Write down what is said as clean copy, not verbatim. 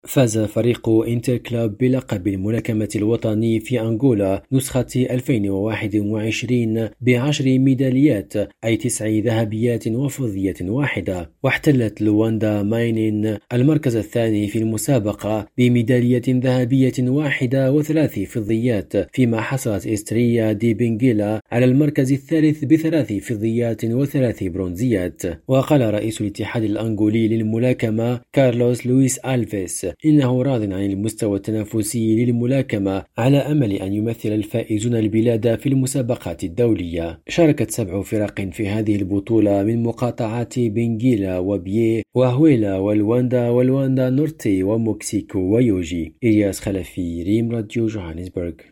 فاز فريق انتر كلوب بلقب الملاكمة الوطني في أنغولا نسخة 2021 ب10 ميداليات، أي 9 ذهبيات وفضية واحدة. واحتلت لواندا ماينين المركز الثاني في المسابقة بميدالية ذهبية واحدة وثلاث فضيات، فيما حصلت إستريا دي بنغيلا على المركز الثالث ب3 فضيات و3 برونزيات. وقال رئيس الاتحاد الأنغولي للملاكمة كارلوس لويس ألفيس إنه راض عن المستوى التنافسي للملاكمة، على أمل أن يمثل الفائزون البلاد في المسابقات الدولية. شاركت 7 فرق في هذه البطولة من مقاطعات بنغيلا وبيه وهويلا والواندا نورتي وموكسيكو ويوجي. إلياس خلفي، ريم راديو، جوهانسبرغ.